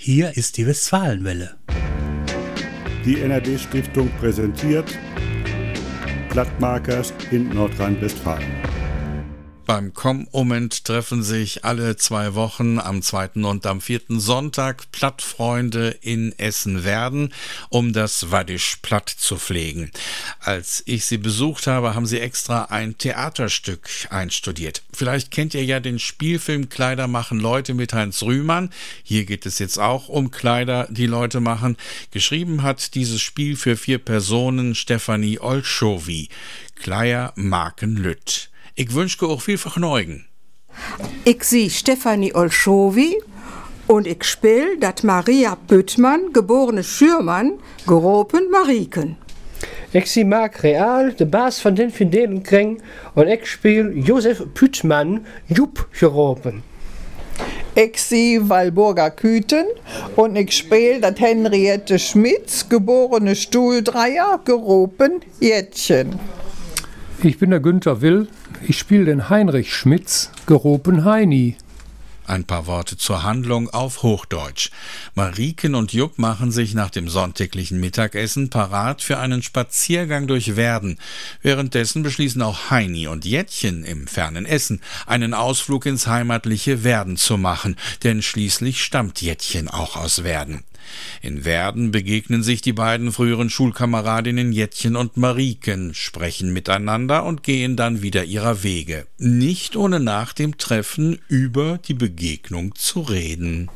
Hier ist die Westfalenwelle. Die NRD-Stiftung präsentiert Plattmakers in Nordrhein-Westfalen. Beim Com-Moment treffen sich alle 2 Wochen am 2. und am 4. Sonntag Plattfreunde in Essen-Werden, um das Waddisch-Platt zu pflegen. Als ich sie besucht habe, haben sie extra ein Theaterstück einstudiert. Vielleicht kennt ihr ja den Spielfilm Kleider machen Leute mit Heinz Rühmann. Hier geht es jetzt auch um Kleider, die Leute machen. Geschrieben hat dieses Spiel für 4 Personen Stefanie Olschowi. Kleier maken Lütt. Ich wünsche auch viel Vergnügen. Ich sie Stefanie Olschowi und ich spiel dat Maria Büttmann, geborene Schürmann, geropen Mariken. Ich sie Marc Real, de Baas van den Fidelenkreng, und ich spiel Josef Büttmann, Jupp geropen. Ich sie Walburga Küten und ich spiel dat Henriette Schmitz, geborene Stuhldreier, geropen Jettchen. Ich bin der Günther Will. Ich spiele den Heinrich Schmitz, geropen Heini. Ein paar Worte zur Handlung auf Hochdeutsch. Mariken und Jupp machen sich nach dem sonntäglichen Mittagessen parat für einen Spaziergang durch Werden. Währenddessen beschließen auch Heini und Jettchen im fernen Essen, einen Ausflug ins heimatliche Werden zu machen, denn schließlich stammt Jettchen auch aus Werden. In Werden begegnen sich die beiden früheren Schulkameradinnen Jettchen und Mariken, sprechen miteinander und gehen dann wieder ihrer Wege. Nicht ohne nach dem Treffen über die Begegnung zu reden.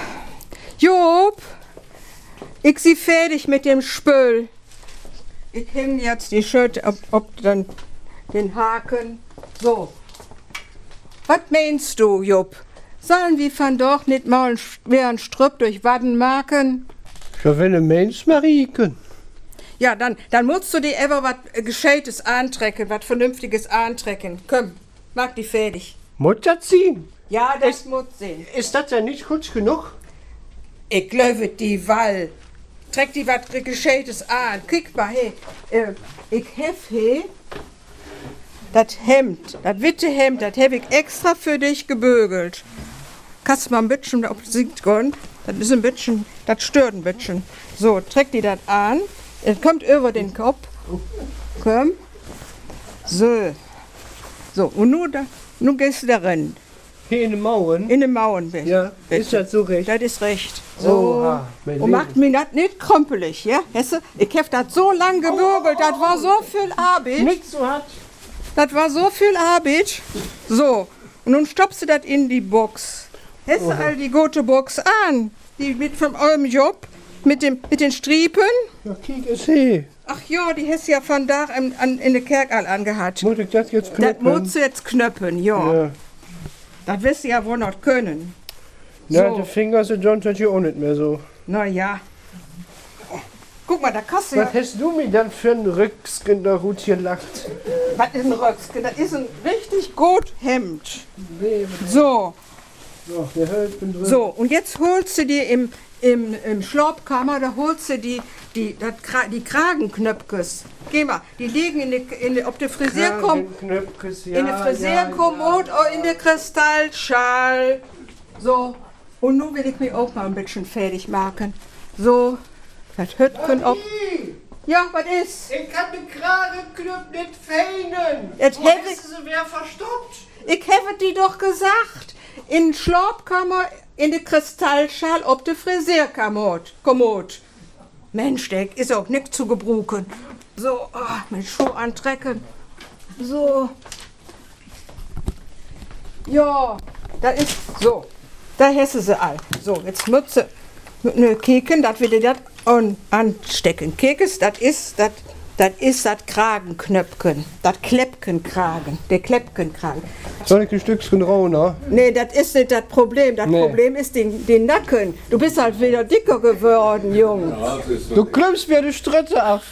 Job, ich sie fertig mit dem Spül. Ich hänge jetzt die Schütte, ob dann den Haken. So. Was meinst du, Job? Sollen wir von doch nicht mal einen Strüpp durch Wadden machen? Ja, wenn du meinst, Mariken. Ja, dann musst du dir ever was Gescheites antrecken, was Vernünftiges antrecken. Komm, mach die fertig. Muss das sein? Ja, das muss sein. Ist das ja nicht kurz genug? Ich glaube die Wall. Treck die was Gescheites an. Kick mal, hey. Ich hef he. Das Hemd, das Wittehemd, das hab ich extra für dich gebügelt. Kannst du mal ein bisschen, ob es singt gehen? Das ist ein bisschen, das stört ein bisschen. So, treck die das an. Es kommt über den Kopf. Komm. So. So, und nun gehst du da rein. Hier in den Mauern? In den Mauern bist. Ja, ist das so recht? Das ist recht. So. Oha, und macht mir das nicht krümpelig, ja? Weißt du, ich hab das so lang gebügelt, das war so viel Arbeit. Nicht so hart. Das war so viel Arbeit. So, und nun stoppst du das in die Box. Hast du all die gute Box an? Die mit von eurem Job? Mit den Striepen? Ja, kiek es he. Ach ja, die hast du ja von da in der Kerk all angehabt. Muss ich das jetzt knöpfen? Das musst du jetzt knöpfen, ja. Das wirst du ja wohl noch können. Na, So. die Finger sind sonst ja auch nicht mehr so. Na ja. Guck mal, da kannst du Was ja... hast du mir dann für einen Rückskin da gut gelacht? Was ist ein Röcksken? Das ist ein richtig gut Hemd. So. So, der Hölzchen drin. So, und jetzt holst du dir im Schlaubkammer, da holst du die Kragenknöpkes. Geh mal, die liegen ob der Knöpkes, ja, in der Frisierkommode oder in der Kristallschal. So, und nun will ich mich auch mal ein bisschen fertig machen. So, das Hütchen ob. Ja, was ist? Ich kann den Kragenknöpf nicht feinen. Jetzt Wo hätte hast du sie wer verstoppt? Ich habe die doch gesagt. In Schlaubkammer, in der Kristallschal, ob der Frisierkommode. Mensch, der ist auch nicht zu gebruchen. So, mit Schuh antrecken. So. Ja, da ist, so. Da hast du sie all. So, jetzt mütze mit ne Keken, das will ich das anstecken. Kekes, das ist das Kragenknöpfchen, das Kleppkenkragen, der Kleppkenkragen. Soll ich die Stückchen rauen? Nee, das ist nicht das Problem. Das Problem ist den Nacken. Du bist halt wieder dicker geworden, Junge. Du klemmst mir die Stritte ab.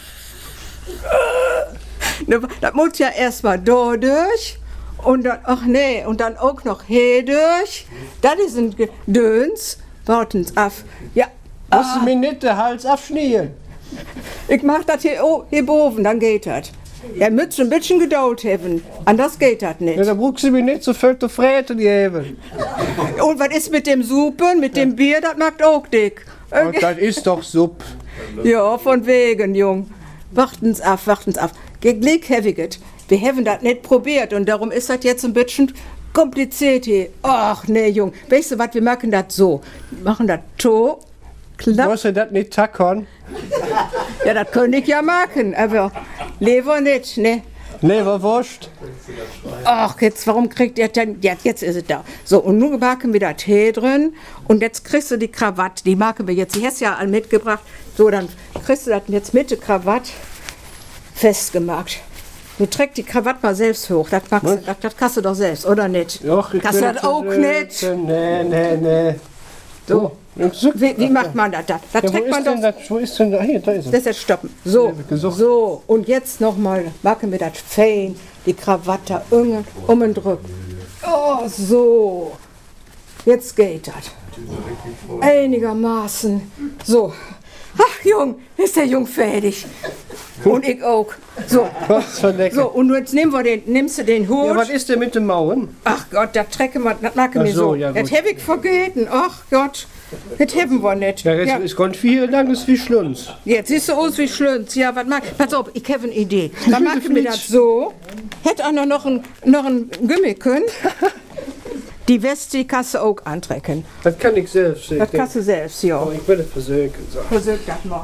Das muss ja erstmal da durch. Und dann, und dann auch noch hier durch. Das ist ein Gedöns. Warten's ab. Ja. Musst du mir nicht den Hals abschneiden? Ich mach das hier oben, dann geht das. Er müsste ein bisschen Geduld haben. Anders geht das nicht. Ja, da brauchst du mich nicht so viel zu fragen geben. Und was ist mit dem Suppen, mit dem Bier? Das macht auch dick. Und das ist doch Supp. Ja, von wegen, Jung. Warten's ab. Glück heviget. Wir haben das nicht probiert und darum ist das jetzt ein bisschen kompliziert hier. Ach, nee, Jung. Weißt du was, wir machen das so. Wir machen das so. Klapp. Musst du das nicht tackern? Ja, das könnte ich ja machen, aber lieber nicht, ne? Leberwurst. Ach, jetzt, warum kriegt ihr denn, ja, jetzt ist es da. So, und nun machen wir da Tee drin und jetzt kriegst du die Krawatte, die machen wir jetzt, die hast du ja alle mitgebracht. So, dann kriegst du das jetzt mit der Krawatte festgemacht. Du trägst die Krawatte mal selbst hoch, das kannst du doch selbst, oder nicht? Doch, ich kannst du das auch nicht? Nee. So. Wie macht man das? Das Ja, trägt man doch. wo ist denn das? Hier, da ist es. Das jetzt stoppen. So, gesucht. so. Und jetzt nochmal machen wir das fein, die Krawatte umdrücken. Oh, so. Jetzt geht das. Einigermaßen. So. Ach, Jung, ist der Jung fertig. Und ich auch. So. Was für lecker. So, und jetzt nimmst du den Hut. Ja, was ist denn mit den Mauern? Ach Gott, das trecken wir, das machen wir Ach so, so. ja, Das gut. habe ich vergessen. Ach Gott, das haben wir nicht. Ja, jetzt ist ganz viel langes wie Schlunz. Jetzt siehst du aus wie Schlünz. Ja, was mag? Pass auf, ich habe eine Idee. Dann machen wir das so. Hätte einer noch ein Gummi können. Die Weste, die kannst du auch antrecken. Das kann ich selbst. Das kannst du selbst, ja. Aber ich will es versuchen. So. Versuch das mal.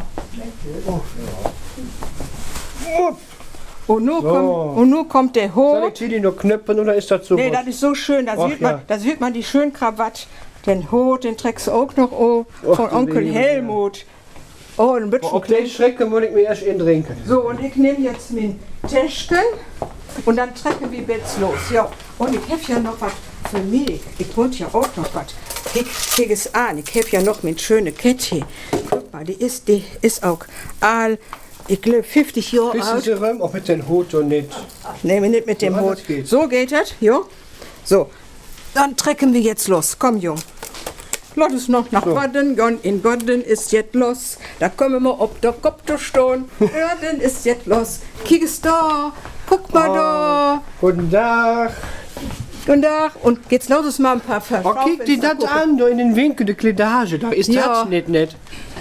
Und nun kommt der Soll Hut. ich die noch knöpfen oder ist das so? Nee, das ist so schön. Da sieht man die schönen Krawatte. Den Hut, den trägst du auch noch von du Onkel Liebe. Helmut. Oh, ein bisschen Auf den Schrecken muss ich mir erst trinken. So, und ich nehme jetzt mein Täschchen und dann trecken wir jetzt los. Ja, und ich habe ja noch was für mich. Ich wollte ja auch noch was. Kick es an. Ich habe ja noch meine schöne Kette. Guck mal, die ist auch all, ich glaube, 50 Jahre Wissen alt. Sie, Röhm, ob mit den Hut und nicht? Nehme nicht mit dem Ja, Hut. das geht. So geht das, ja? So, dann trecken wir jetzt los. Komm, Jung. Lass es noch nach Godden, in Godden ist jetzt los. Da kommen wir ob der Kopf da stehen. Godden ist jetzt los. Kick es da. Guck mal da. Guten Tag. Und da. Und jetzt lass uns mal ein paar Oh, kick die das an, da in den Winkel der Kleidage. Da ist Ja. das nicht.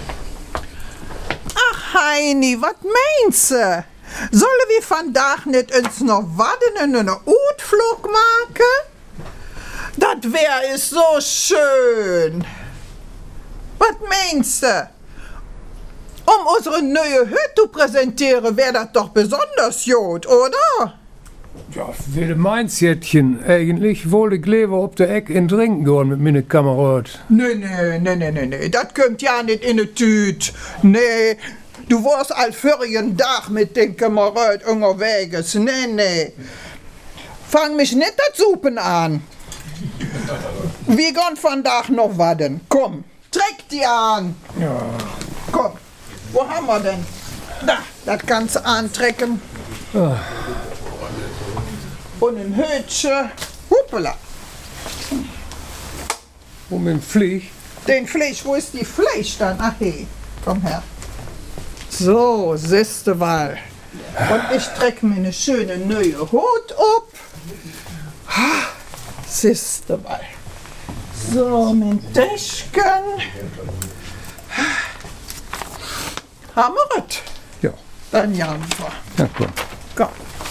Ach, Heini, was meinst du? Sollen wir vandaag nicht uns noch Wadden in einen Utflug machen? Das wär is so schön. Was meinst du? Um unsere neue Hütte zu präsentieren, wär das doch besonders gut, oder? Ja, wie meinst Jättchen? Eigentlich wollte ich lieber auf der Eck in Trinken gehen mit meinen Kameraden. Nee, das kommt ja nicht in eine Tüte. Nee, du warst all vorigen Tag mit den Kameraden unterwegs. Nee. Fang mich nicht das Suppen an. Wir gehen vandaag noch wadden. Komm, trek die an. Ja. Komm, wo haben wir denn? Da, das kannst du antrecken. Und ein Hütchen. Hoppala. Und mit dem Flieg. Den Fleisch, wo ist die Fleisch dann? Ach hey, komm her. So, siehste mal. Und ich treck mir eine schöne neue Hut ab. Siehste mal. So, mein Täschchen. Haben wir es? Ja. Dann ja. Ja, komm. Komm.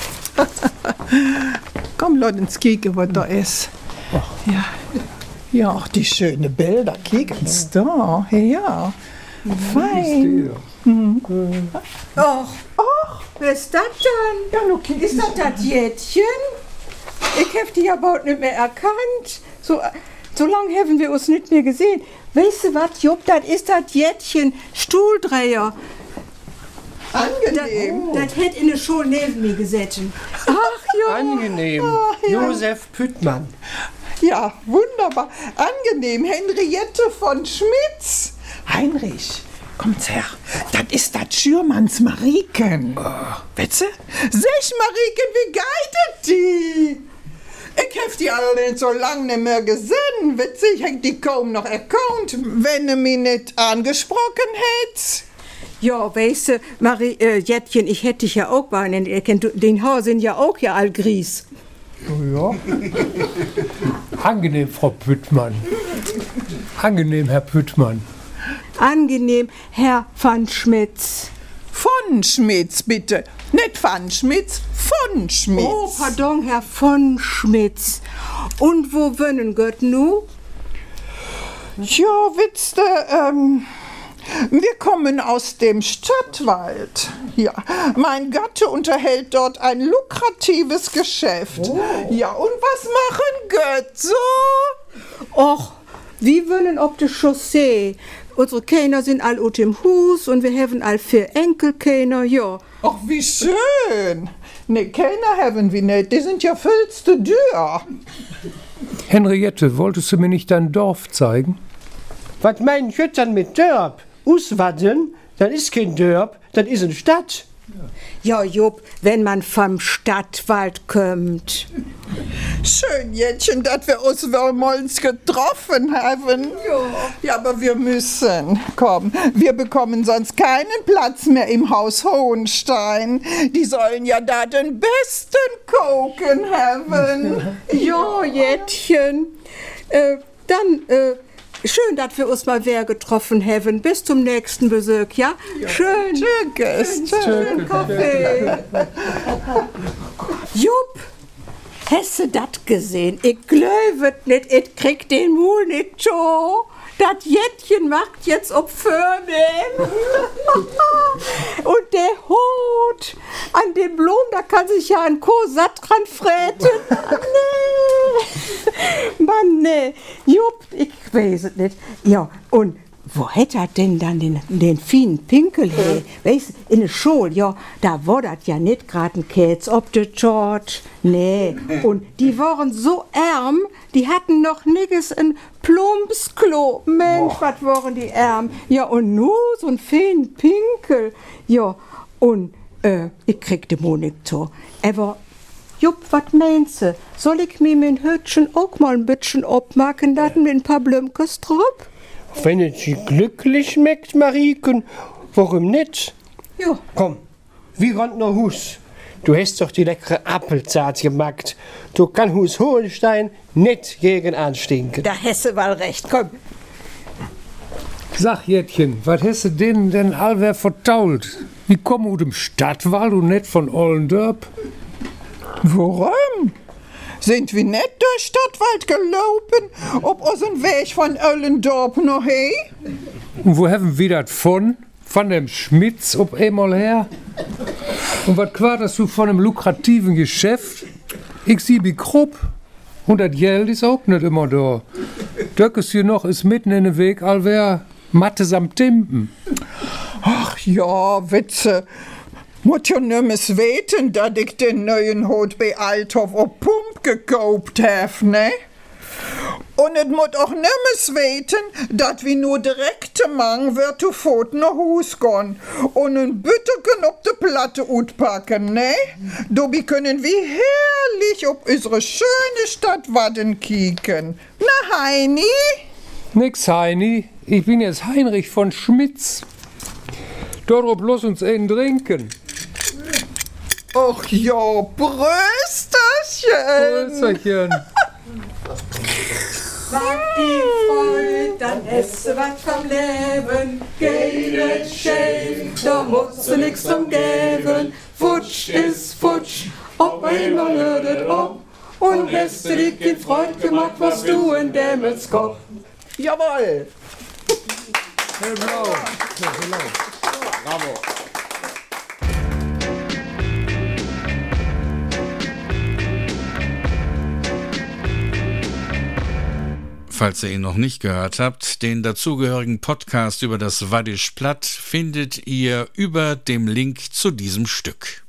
Komm, lass uns kicken, was da ist. Ja. Ja, auch die schönen Bilder. Kicken's da. Ja. Fein. Och, wer ist das denn? Ja, nu kicken. Ist das Jättchen? Ich hab die ja überhaupt nicht mehr erkannt. So lange haben wir uns nicht mehr gesehen. Weißt du was, Jupp, das ist das Jättchen, Stuhldreher. Angenehm. Das hätte in der Schule neben mir gesessen. Ach, ja. Angenehm. ja. Josef Püttmann. Ja, wunderbar. Angenehm. Henriette von Schmitz. Heinrich, kommt's her. Das ist das Schürmanns Mariken. Wetze? Sech, Mariken, wie geitet die? Ich hab die alle so lang nicht mehr gesehen. Witzig, ich hätt die kaum noch erkannt, wenn du mich nicht angesprochen hättest. Ja, weißt du, Marie, Jettchen, ich hätte dich ja auch bei den Haar sind ja auch ja all Gries. Ja. Angenehm, Frau Püttmann. Angenehm, Herr Püttmann. Angenehm, Herr van Schmitz. Von Schmitz, bitte. Nicht van Schmitz, von Schmitz. Oh, pardon, Herr von Schmitz. Und wo wohnen Gott nu? Ja, wisst du, wir kommen aus dem Stadtwald. Ja, mein Gatte unterhält dort ein lukratives Geschäft. Oh. Ja, und was machen Gott so? Och, wir wohnen auf der Chaussee. Unsere Kinder sind all ut im Hus und wir haben all 4 Enkelkinder, ja. Ach, wie schön. Ne, Kinder haben wir nicht, die sind ja viel zu dürr. Henriette, wolltest du mir nicht dein Dorf zeigen? Was meinen Schüttern mit Dörp? Auswadden, das ist kein Dörp, das ist eine Stadt. Ja, Jupp, wenn man vom Stadtwald kommt. Schön, Jettchen, dass wir uns wohlmals getroffen haben. Ja, aber wir müssen. Komm, wir bekommen sonst keinen Platz mehr im Haus Hohenstein. Die sollen ja da den besten Koken haben. Ja, Jettchen. Schön, dass wir uns mal wer getroffen haben. Bis zum nächsten Besuch, ja? Schön. Tschüss. Schön Kaffee. Jupp, hast du das gesehen? Ich glaube nicht, ich krieg den Mul nicht so. Das Jettchen macht jetzt ob Förmem. Und der Hut an dem Blumen, da kann sich ja ein Koh satt dran fräten. Nee. Mann, nee. Jupp, ich weiß es nicht. Ja, und wo hätte er denn dann den feinen Pinkel her? Weißt du, in der Schule, ja, da war das ja nicht gerade ein Kätz ob der George. Nee, und die waren so arm, die hatten noch nix ein Plumpsklo. Mensch, was waren die arm? Ja, und nur so ein feinen Pinkel. Ja, und ich krieg den Monitor. Aber, Jupp, was meinst du? Soll ich mir mein Hütchen auch mal ein bisschen abmachen, da mit ein paar Blümkes drauf? Wenn es Sie glücklich schmeckt, Marieken, warum nicht? Ja. Komm, wir rennen nach Hus. Du hast doch die leckere Apfelzart gemacht. Du kann Hus Hohenstein nicht gegen anstinken. Da hast du wohl recht, komm. Sag, Jettchen, was hast du denen denn allwer vertault? Die kommen aus dem Stadtwald und nicht von Ollendorp? Warum? Sind wir nicht durch Stadtwald gelaufen, ob unseren Weg von Ollendorp noch he? Und wo haben wir das von? Von dem Schmitz ob einmal her? Und was quarterst du von einem lukrativen Geschäft? Ich sieh wie grob. Und das Geld ist auch nicht immer da. Döckes hier noch ist mitten in den Weg, allwer Mathe samt Timpen. Ach ja, Witze. Muss ja nimmer weten, dass ich den neuen Hut bei Althoff auf Pump gekauft hab, ne? Und es muss auch nimmer weten, dass wir nur direkt mang wird zu Foto nach Hus gehen und ein Bütterchen auf die Platte utpacken, ne? Dabei können wir herrlich auf unsere schöne Stadt Wadden kicken. Na, Heini? Nix, Heini. Ich bin jetzt Heinrich von Schmitz. Dort bloß uns einen trinken. Ach ja, Brösterchen. Brösterchen. Sag die Freude, dann esse was vom Leben. Geh nicht schäm, da musst du nix drum geben. Futsch ist futsch, ob einmal hört es ob. Und hast du dich in Freud gemacht, was du in Dämmels Kopf. Jawohl. Bravo. Falls ihr ihn noch nicht gehört habt, den dazugehörigen Podcast über das Waddisch Platt findet ihr über dem Link zu diesem Stück.